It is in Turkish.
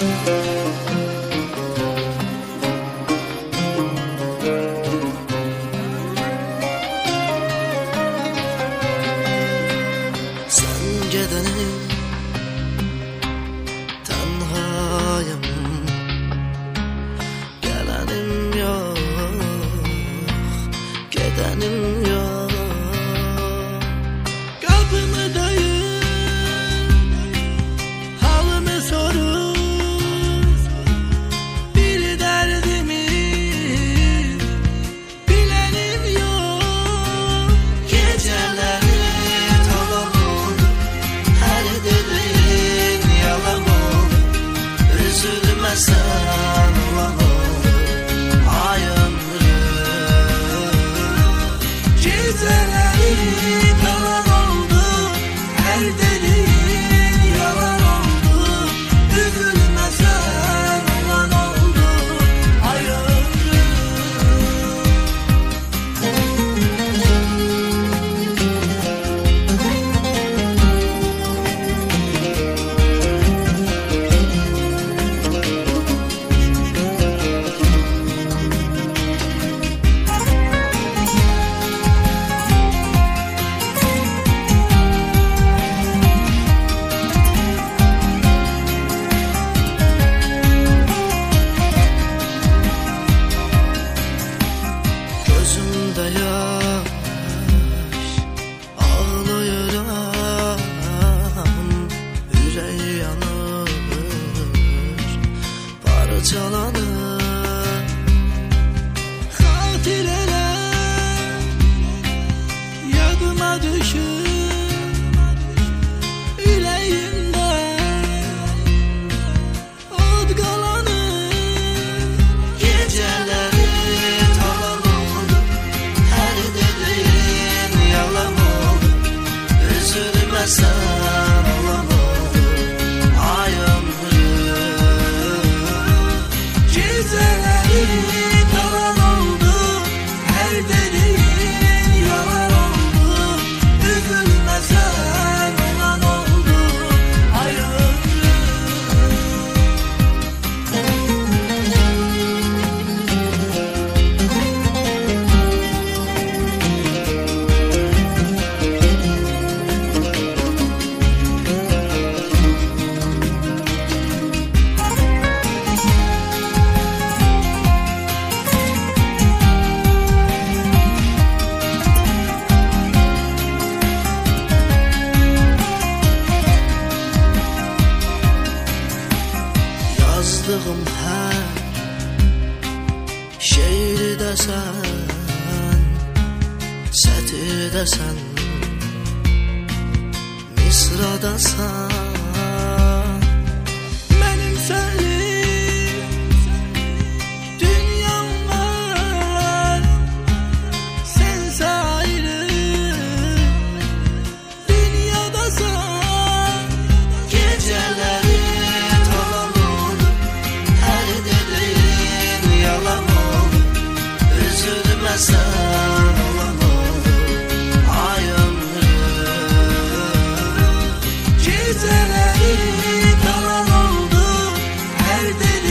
Sen gidenin tenhayım, gelenim yok, gidenim yok. Kapımı dayı, halımı sorur, bir derdimi bilenim yok. Geceleri tamam olur, her dediğin yalan olur. Üzülmesen olan olur, ay ömrüm. Geceleri kalan oldu, her dediğin yalan oldu. Üzülmesen olan oldu, ay ömrüm. Gözümde yaş, ağlıyorum, yüreği yanır, parçalanır. Hatireler yadıma düşür, yüreğimde od kalanır. Geceleri tamam olur, her dediğin yalan olur. Üzülmesen olan olur, ay ömrüm. Geceleri kalan oldu, her dediğin yalan oldu. Üzülmesen olan oldu, ay ömrüm. Yazdığım her şiirde sen, sətirdə sən, misrada sən. Mənim sənin dünyam var, sənsə ayrı dünyadasan. Geceleri tamam olur, her dediğin yalan olur. Üzülmesen olan olur, ay ömrüm. Geceleri kalan oldu, her dediğin